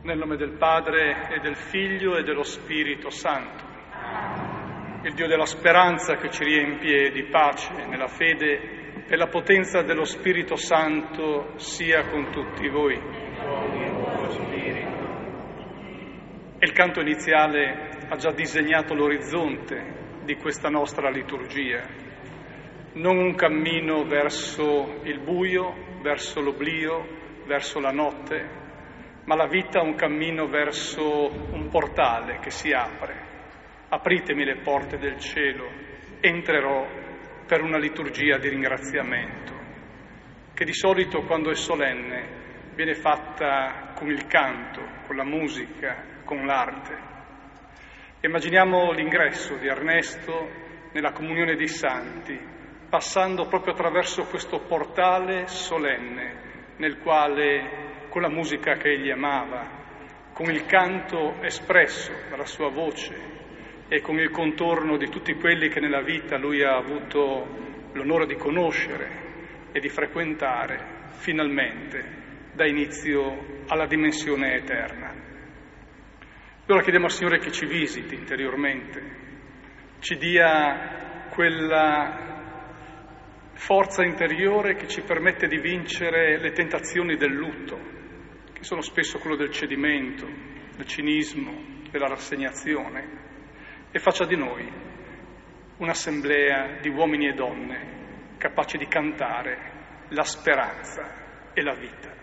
Nel nome del Padre e del Figlio e dello Spirito Santo. Il Dio della speranza che ci riempie di pace nella fede e la potenza dello Spirito Santo sia con tutti voi. E il canto iniziale ha già disegnato l'orizzonte di questa nostra liturgia. Non un cammino verso il buio, verso l'oblio, verso la notte, ma la vita è un cammino verso un portale che si apre. Apritemi le porte del cielo, entrerò per una liturgia di ringraziamento, che di solito quando è solenne viene fatta con il canto, con la musica, con l'arte. Immaginiamo l'ingresso di Ernesto nella comunione dei santi, passando proprio attraverso questo portale solenne, nel quale con la musica che egli amava, con il canto espresso dalla sua voce e con il contorno di tutti quelli che nella vita lui ha avuto l'onore di conoscere e di frequentare, finalmente da inizio alla dimensione eterna. Allora chiediamo al Signore che ci visiti interiormente, ci dia quella forza interiore che ci permette di vincere le tentazioni del lutto, che sono spesso quello del cedimento, del cinismo, della rassegnazione, e faccia di noi un'assemblea di uomini e donne capaci di cantare la speranza e la vita.